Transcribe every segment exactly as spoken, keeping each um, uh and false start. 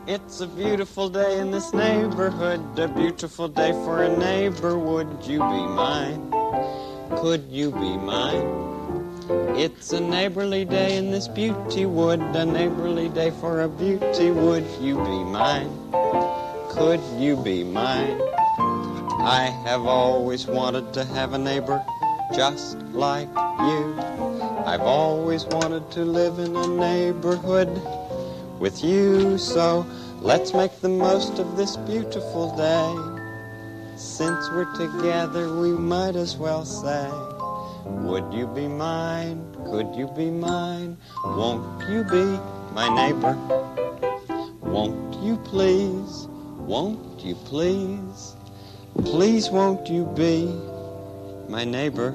It's a beautiful day in this neighborhood, a beautiful day for a neighbor. Would you be mine? Could you be mine? It's a neighborly day in this beauty wood, a neighborly day for a beauty. Would you be mine? Could you be mine? I have always wanted to have a neighbor just like you. I've always wanted to live in a neighborhood with you. So let's make the most of this beautiful day. Since we're together, we might as well say, would you be mine? Could you be mine? Won't you be my neighbor? Won't you please? Won't you please? Please won't you be my neighbor?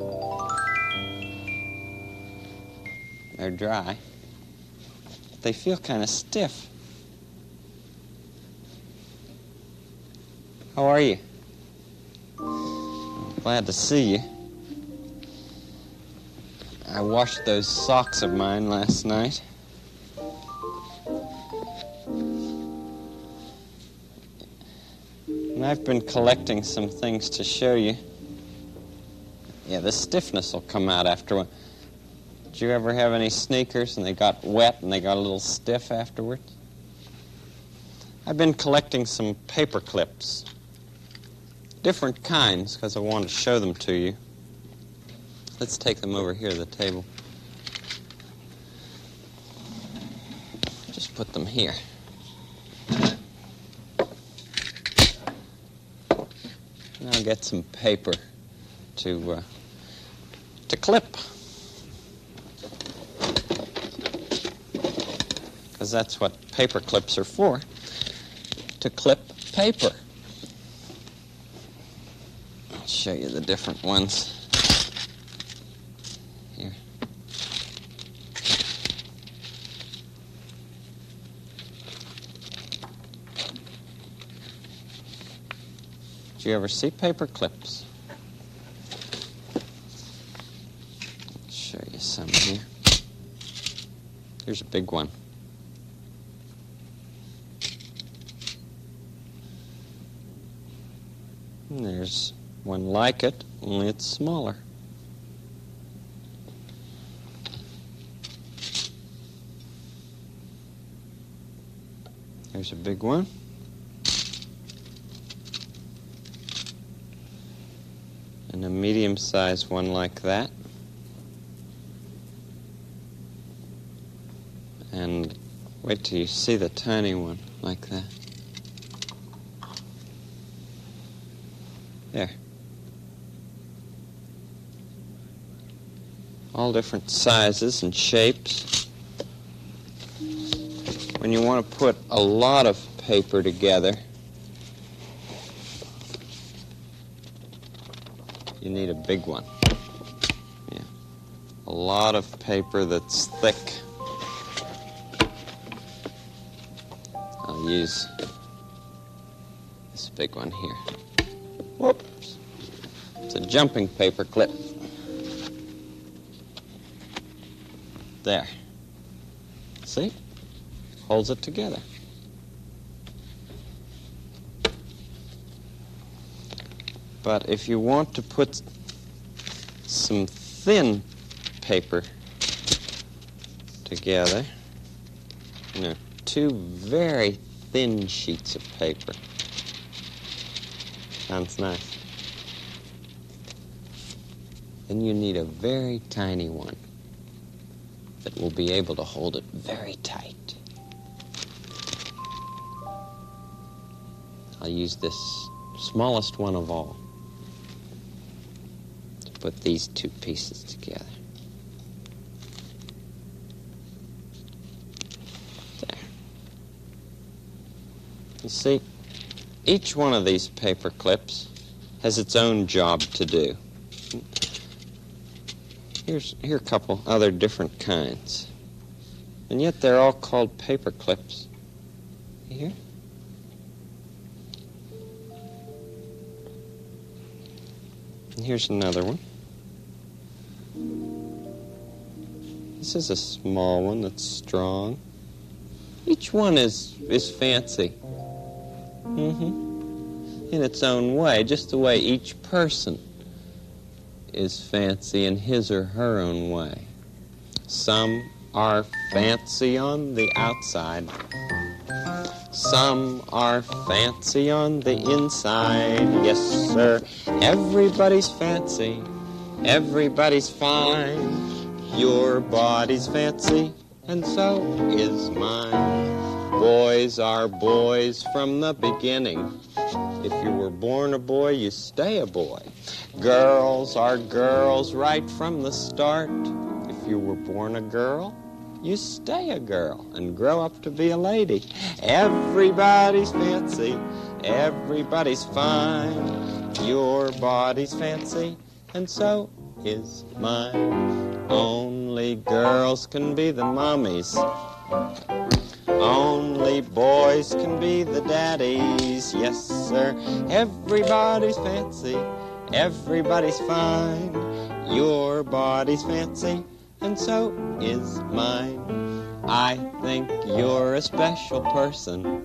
They're dry. They feel kind of stiff. How are you? Glad to see you. I washed those socks of mine last night. And I've been collecting some things to show you. Yeah, the stiffness will come out after one. Did you ever have any sneakers and they got wet and they got a little stiff afterwards? I've been collecting some paper clips. Different kinds, because I want to show them to you. Let's take them over here to the table. Just put them here. And I'll get some paper to, uh, to clip. Because that's what paper clips are for, to clip paper. I'll show you the different ones. Here. Did you ever see paper clips? I'll show you some here. Here's a big one. And there's one like it, only it's smaller. There's a big one. And a medium-sized one like that. And wait till you see the tiny one like that. There. All different sizes and shapes. When you want to put a lot of paper together, you need a big one. Yeah. A lot of paper that's thick. I'll use this big one here. Whoops. It's a jumping paper clip. There. See? Holds it together. But if you want to put some thin paper together, you know, two very thin sheets of paper. Sounds nice. Then you need a very tiny one that will be able to hold it very tight. I'll use this smallest one of all to put these two pieces together. There. You see, each one of these paper clips has its own job to do. Here's here are a couple other different kinds. And yet they're all called paper clips. You hear? And here's another one. This is a small one that's strong. Each one is, is fancy. Mm-hmm. In its own way, just the way each person is fancy in his or her own way. Some are fancy on the outside. Some are fancy on the inside. Yes, sir. Everybody's fancy. Everybody's fine. Your body's fancy, and so is mine. Boys are boys from the beginning. If you were born a boy, you stay a boy. Girls are girls right from the start. If you were born a girl, you stay a girl and grow up to be a lady. Everybody's fancy, everybody's fine. Your body's fancy, and so is mine. Only girls can be the mommies. Only boys can be the daddies. Yes, sir. Everybody's fancy, everybody's fine. Your body's fancy, and so is mine. I think you're a special person,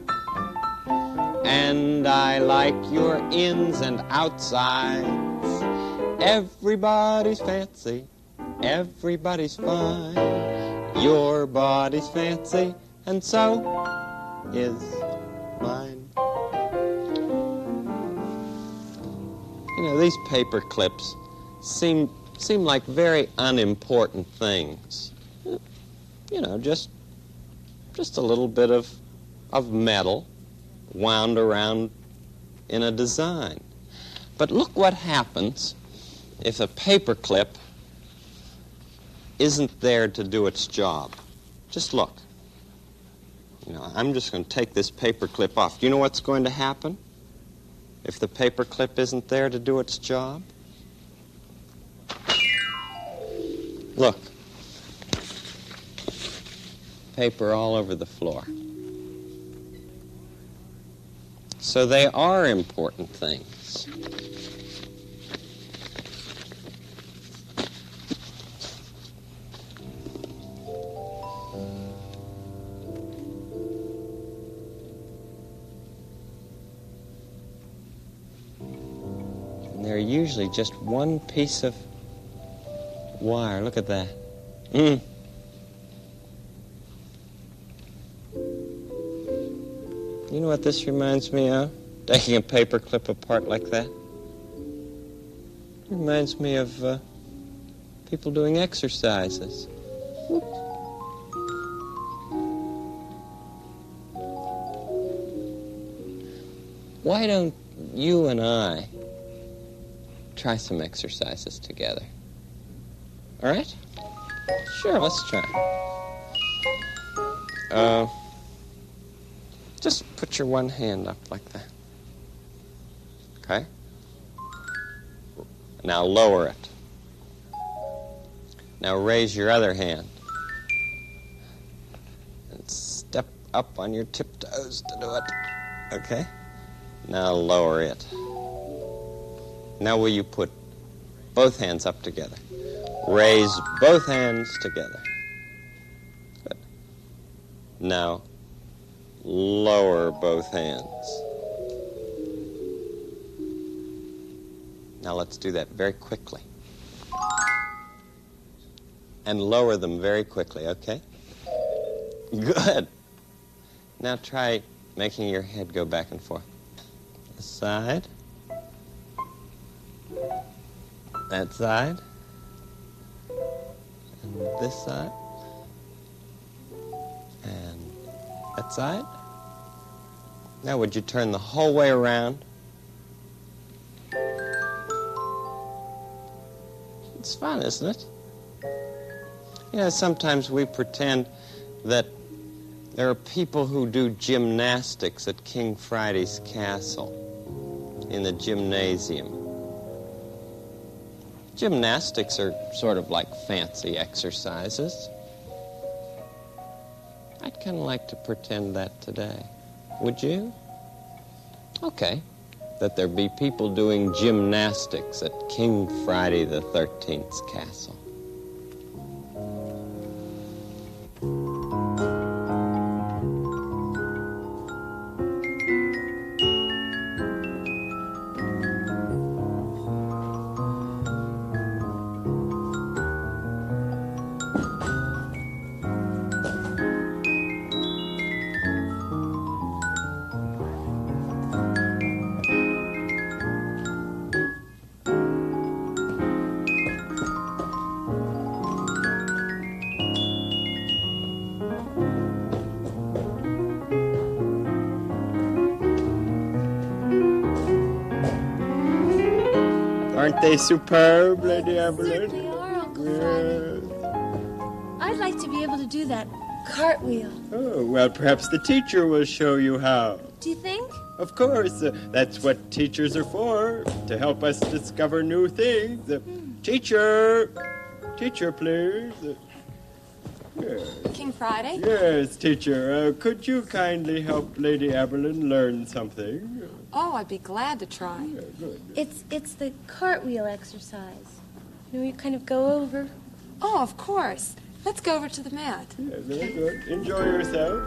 and I like your ins and outsides. Everybody's fancy, everybody's fine. Your body's fancy, and so is mine. You know, these paper clips seem seem like very unimportant things. You know, just just a little bit of of metal wound around in a design. But look what happens if a paper clip isn't there to do its job. Just look. You know, I'm just going to take this paper clip off. Do you know what's going to happen if the paper clip isn't there to do its job? Look. Paper all over the floor. So they are important things. They're usually just one piece of wire. Look at that. Mm. You know what this reminds me of? Taking a paper clip apart like that. It reminds me of uh, people doing exercises. Why don't you and I try some exercises together? All right? Sure, let's try. Uh, just put your one hand up like that. Okay? Now lower it. Now raise your other hand. And step up on your tiptoes to do it. Okay? Now lower it. Now will you put both hands up together? Raise both hands together. Good. Now lower both hands. Now let's do that very quickly. And lower them very quickly, okay? Good. Now try making your head go back and forth. This side. That side. And this side. And that side. Now would you turn the whole way around? It's fun, isn't it? You know, sometimes we pretend that there are people who do gymnastics at King Friday's castle in the gymnasium. Gymnastics are sort of like fancy exercises. I'd kind of like to pretend that today. Would you? Okay. That there be people doing gymnastics at King Friday the thirteenth's castle. Aren't they superb, Lady They Evelyn? certainly are, Uncle Friday. Yes. I'd like to be able to do that cartwheel. Oh, well, perhaps the teacher will show you how. Do you think? Of course, uh, that's what teachers are for, to help us discover new things. Uh, teacher! Teacher, please. Uh, yes. King Friday? Yes, teacher. Uh, could you kindly help Lady Evelyn learn something? Oh, I'd be glad to try. Yeah, good. It's it's the cartwheel exercise. You know, you kind of go over. Oh, of course. Let's go over to the mat. Yeah, very good. Enjoy yourself.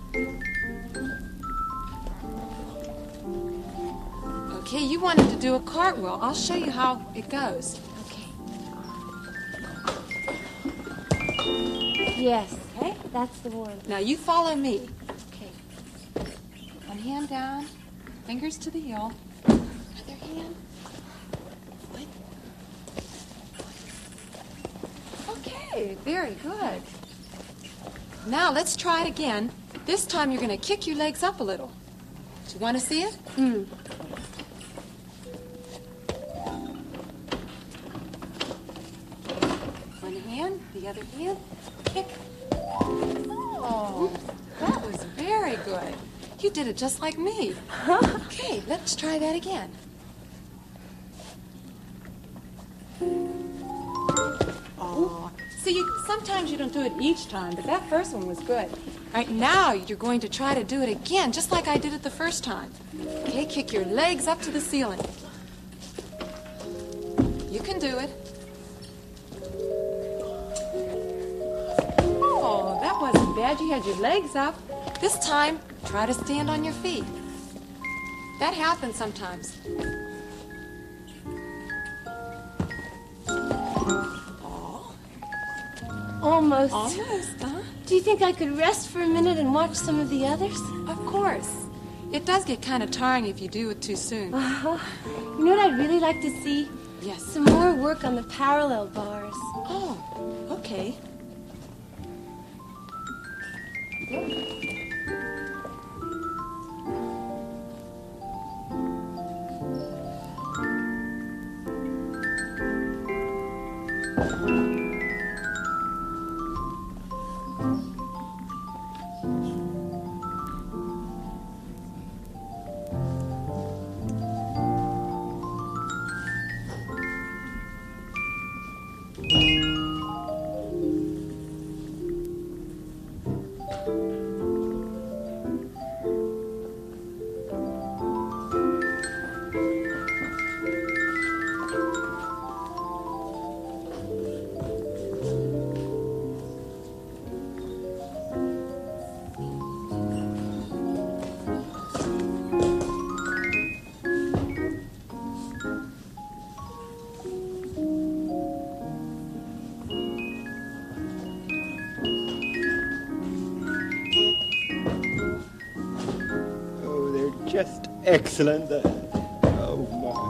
Okay, you wanted to do a cartwheel. I'll show you how it goes. Okay. Yes. Okay? That's the one. Now you follow me. Okay. One hand down, fingers to the heel. Other hand. What? Okay, very good. Now let's try it again. This time you're going to kick your legs up a little. Do you want to see it? Mm. One hand, the other hand, kick. Oh, that was very good. You did it just like me. Okay, let's try that again. Oh, see, you, sometimes you don't do it each time, but that first one was good. All right, now you're going to try to do it again, just like I did it the first time. Okay, kick your legs up to the ceiling. You can do it. Oh, that wasn't bad. You had your legs up. This time, try to stand on your feet. That happens sometimes. Oh, Almost. almost, huh? Do you think I could rest for a minute and watch some of the others? Of course. It does get kind of tiring if you do it too soon. Uh-huh. You know what I'd really like to see? Yes. Some more work on the parallel bars. Oh, okay. Oh, they're just excellent. Uh, oh,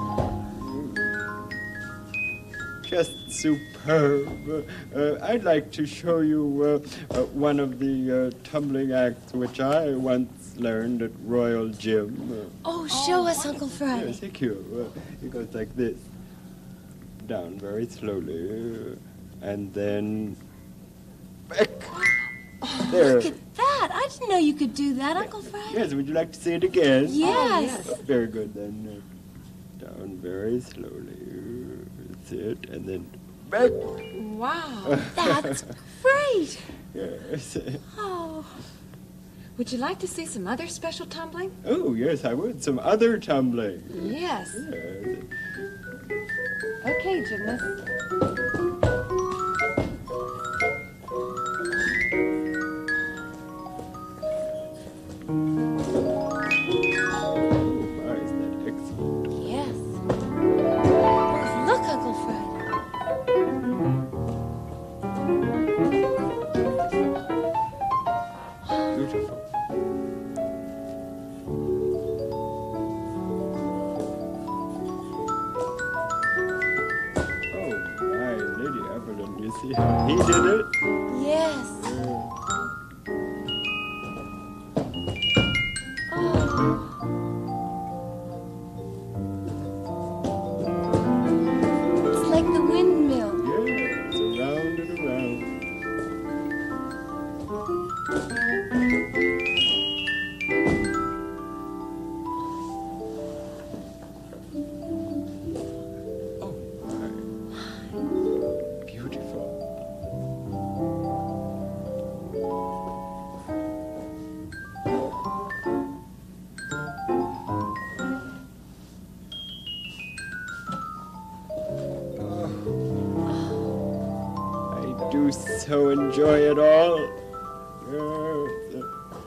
my. Just superb. Uh, I'd like to show you uh, uh, one of the uh, tumbling acts which I once learned at Royal Gym. Uh, Oh, show us, Uncle Friday. yes, thank you. Uh, it goes like this. Down very slowly. Uh, and then back. There. Look at that. I didn't know you could do that, Uncle Friday. Yes, would you like to see it again? Yes. Oh, very good, then. Uh, down very slowly. That's it. And then back. Wow. That's great. Yes. Oh. Would you like to see some other special tumbling? Oh, yes, I would. Some other tumbling. Yes. Yes. Okay, gymnast. Oh, my, isn't that excellent? Yes. Oh, look, Uncle Friday. Beautiful. Oh, my, do so enjoy it all. Uh,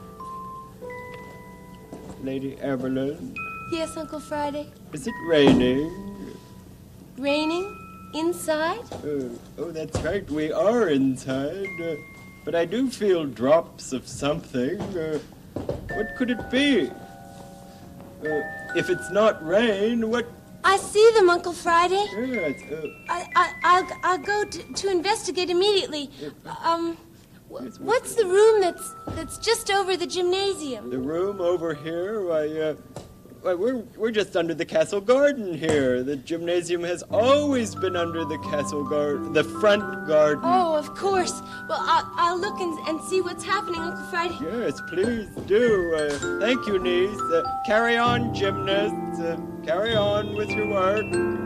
Lady Evelyn, Yes, Uncle Friday. is it raining? Raining? Inside? Uh, oh, that's right, we are inside. Uh, but I do feel drops of something. Uh, what could it be? Uh, if it's not rain, what? I see them, Uncle Friday. Yes, uh, I, I, I'll, I'll go to, to investigate immediately. Um, wh- what's the room that's that's just over the gymnasium? the room over here, why, uh, why, we're, we're just under the castle garden here. The gymnasium has always been under the castle garden, the front garden. Oh, of course. Well, I'll, I'll look and, and see what's happening, Uncle Friday. Yes, please do. Uh, thank you, niece. Uh, carry on, gymnast. Uh, carry on with your work.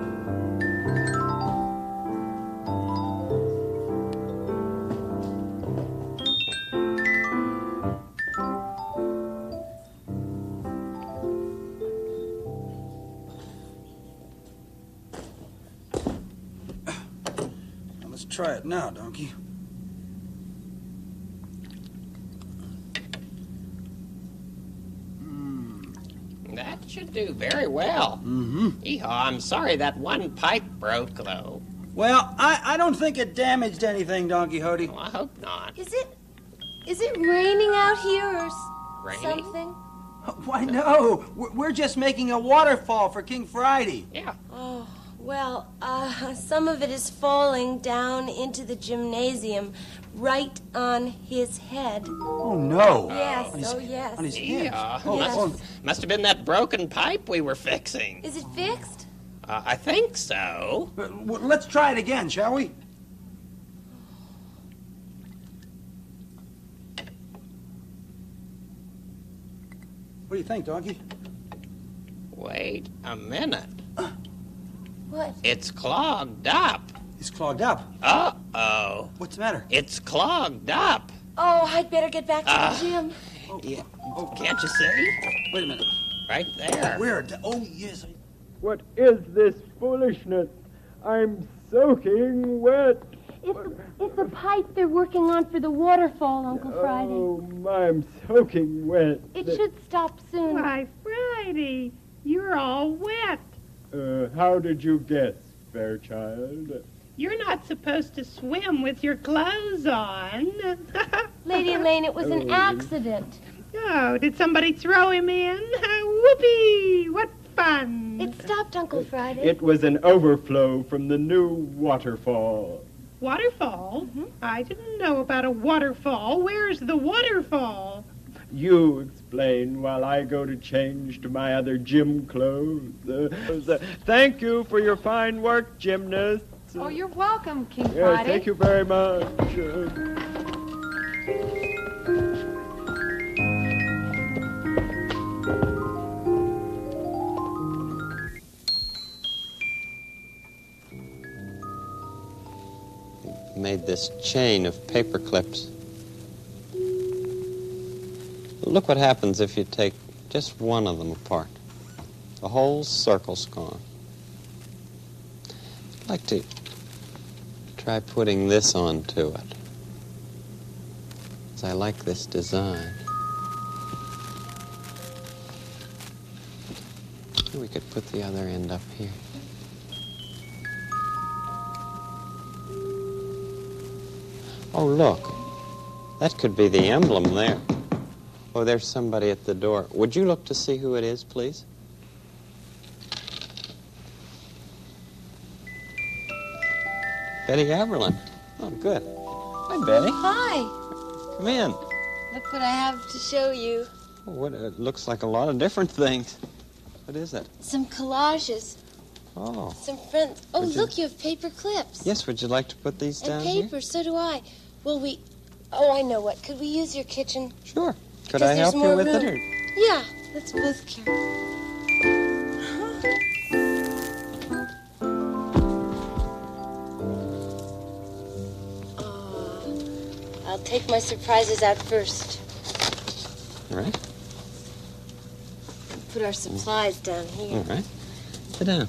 Let's try it now, Donkey. That should do very well. Mm-hmm. Hee-haw, I'm sorry that one pipe broke, though. Well, I, I don't think it damaged anything, Don Quixote. Well, I hope not. Is it is it raining out here or s- Raining? something? Why, no. We're, we're just making a waterfall for King Friday. Yeah. Oh, well, uh, some of it is falling down into the gymnasium right on his head. Oh, no. Yes, On his- oh, yes. On his head. Yeah. Oh, Yes. oh, Must, must have been that broken pipe we were fixing. Is it fixed? Uh, I think so. uh, well, let's try it again, shall we? What do you think, Donkey? Wait a minute. What? It's clogged up. It's clogged up. Uh-oh. What's the matter? It's clogged up. Oh, I'd better get back to Ah. the gym. Yeah. Can't you see? Wait a minute. Right there. Where? Oh, yes. I- What is this foolishness? I'm soaking wet. It's the, it's the pipe they're working on for the waterfall, Uncle Friday. Oh, I'm soaking wet. It The- should stop soon. Why, Friday, you're all wet. Uh, how did you guess, Fairchild? You're not supposed to swim with your clothes on. Lady Elaine, it was an Oh. accident. Oh, did somebody throw him in? Whoopee! What fun! It stopped, Uncle Friday. It was an overflow from the new waterfall. Waterfall? I didn't know about a waterfall. Where's the waterfall? You explain while I go to change to my other gym clothes. Uh, thank you for your fine work, gymnast. Oh, you're welcome, King Yes, Friday. thank you very much. Uh, Made this chain of paper clips. Look what happens if you take just one of them apart. The whole circle's gone. I'd like to try putting this onto it, 'cause I like this design. We could put the other end up here. Oh, look. That could be the emblem there. Oh, there's somebody at the door. Would you look to see who it is, please? Betty Aberlin. Oh, good. Hi, Betty. Hi. Come in. Look what I have to show you. Oh, what, it looks like a lot of different things. What is it? Some collages, Oh, some friends. Oh, Would you- look, you have paper clips. yes. Would you like to put these And down paper, here? so do I. Well, we... Oh, I know what. Could we use your kitchen? Sure. Could Because I there's help you more with it? room. Or... Yeah, let's both carry. Uh, I'll take my surprises out first. All right. Put our supplies down here. All right. Sit down.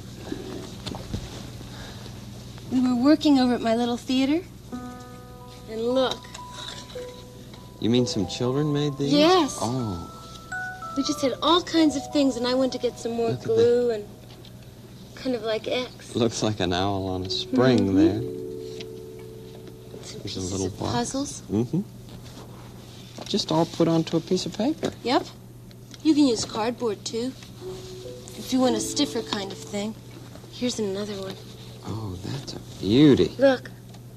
We were working over at my little theater. And look, You mean some children made these? Yes. Oh. we just had all kinds of things, and I went to get some more Look at glue and kind of like X. Looks like an owl on a spring Mhm. there. Some There's a pieces little of box. puzzles. Mm-hmm. Just all put onto a piece of paper. Yep. You can use cardboard, too. If you want a stiffer kind of thing. Here's another one. Oh, that's a beauty. Look.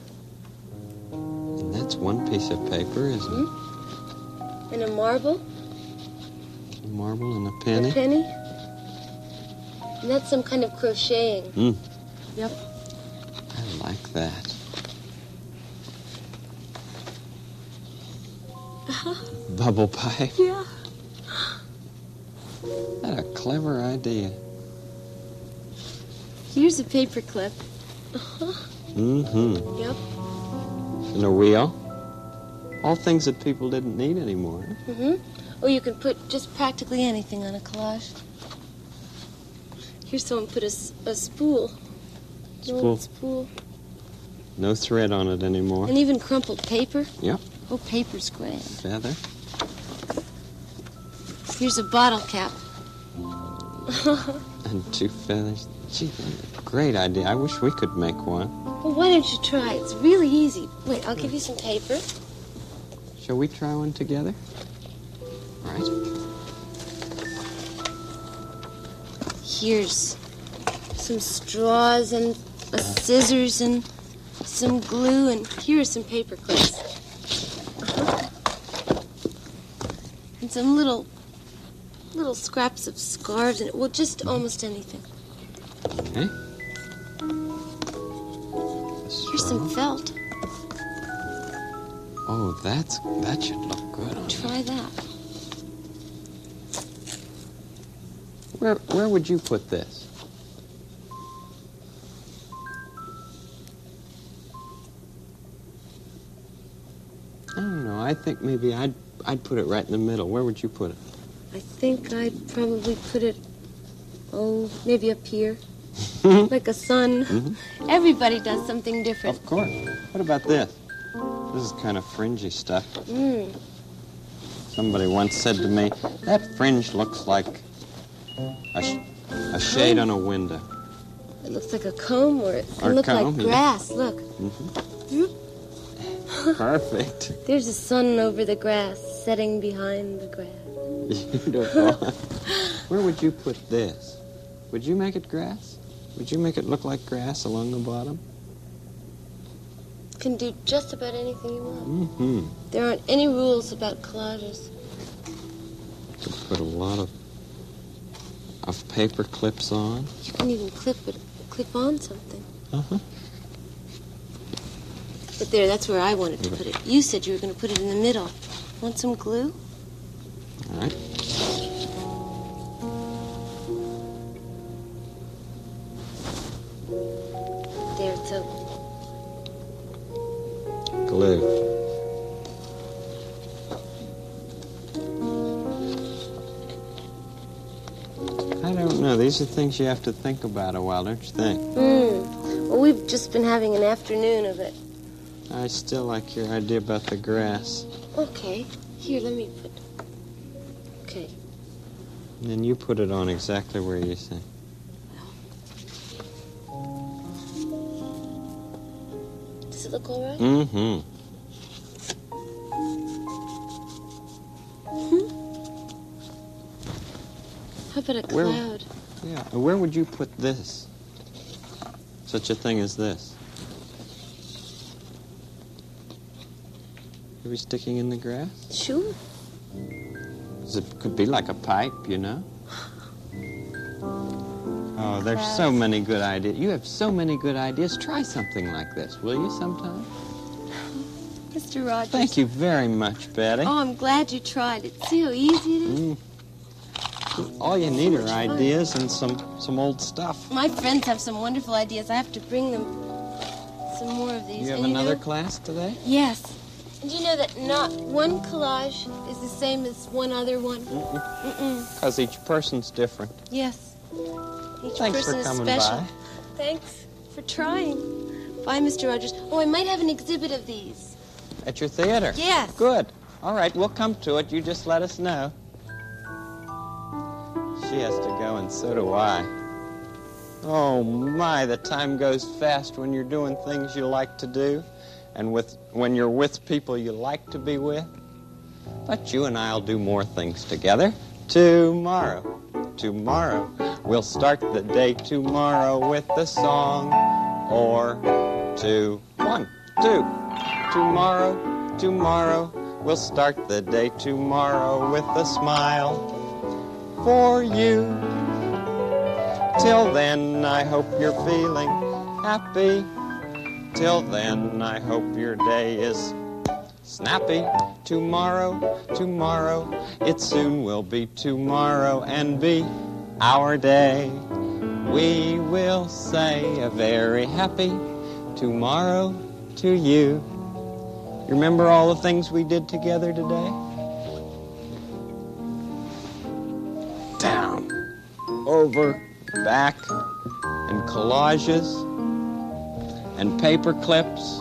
And that's one piece of paper, isn't it? And a marble. A marble and a penny. A penny. And that's some kind of crocheting. Mm. Yep. I like that. Bubble pipe. Yeah. What a clever idea. Here's a paper clip. Uh-huh. Mm-hmm. Yep. And a wheel. All things that people didn't need anymore. Mm-hmm. Or you can put just practically anything on a collage. Here's someone put a, s- a spool. An Spool. old spool. No thread on it anymore. And even crumpled paper. Yep. Oh, paper's grand. Feather. Here's a bottle cap. And two feathers. Gee, that's a great idea. I wish we could make one. Well, why don't you try? It's really easy. Wait, I'll give you some paper. Shall we try one together? All right. Here's some straws and a scissors and some glue, and here are some paper clips. Uh-huh. And some little little scraps of scarves, and well, just almost anything. Okay. Here's some felt. Oh, that's that should look good on you. Try that. Where where would you put this? I don't know. I think maybe I'd I'd put it right in the middle. Where would you put it? I think I'd probably put it, oh, maybe up here, like a sun. Mm-hmm. Everybody does something different. Of course. What about this? This is kind of fringy stuff. Mm. Somebody once said to me, that fringe looks like a, sh- a shade on a window. It looks like a comb, or it Or can look comb, like yeah. grass. Look. Perfect. There's a sun over the grass, setting behind the grass. Beautiful. Where would you put this? Would you make it grass? Would you make it look like grass along the bottom? You can do just about anything you want. Mm-hmm. There aren't any rules about collages. Could put a lot of of paper clips on. You can even clip it, clip on something. Uh-huh. But there, that's where I wanted to put it. You said you were going to put it in the middle. Want some glue? All right. There, it's open. Glue. I don't know. These are things you have to think about a while, don't you think? Hmm. Well, we've just been having an afternoon of it. I still like your idea about the grass. Okay. Here, let me put... Okay. And then you put it on exactly where you say. Does it look all right? Mm-hmm. How about a Where- cloud? Yeah. And where would you put this? Such a thing as this? Maybe sticking in the grass? Sure. 'Cause it could be like a pipe, you know? Oh, there's so many good ideas. You have so many good ideas. Try something like this, will you, sometime? Mister Rogers. Thank you very much, Betty. Oh, I'm glad you tried it. See how easy it is? Mm. All you need are ideas and some, some old stuff. My friends have some wonderful ideas. I have to bring them some more of these. You have and another you know, class today? Yes. And you know that not one collage is the same as one other one? Mm-mm. Because each person's different. Yes. Each Thanks person for is coming special. by. Thanks for trying. Bye, Mister Rogers. Oh, I might have an exhibit of these. At your theater? Yes. Good. All right, we'll come to it. You just let us know. She has to go, and so do I. Oh, my, the time goes fast when you're doing things you like to do and with when you're with people you like to be with. But you and I'll do more things together tomorrow. Tomorrow. We'll start the day tomorrow with a song or two. One, two. Tomorrow, tomorrow. We'll start the day tomorrow with a smile for you. Till then, I hope you're feeling happy. Till then, I hope your day is snappy. Tomorrow, tomorrow, it soon will be tomorrow and be our day. We will say a very happy tomorrow to you. You remember all the things we did together today? Down, over, back, and collages, and paper clips.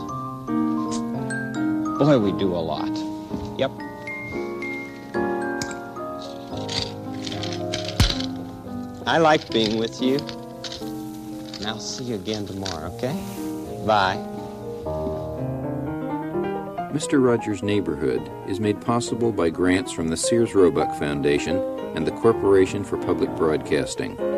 Boy, we do a lot. Yep. I like being with you. And I'll see you again tomorrow, okay? Bye. Mister Rogers' Neighborhood is made possible by grants from the Sears Roebuck Foundation and the Corporation for Public Broadcasting.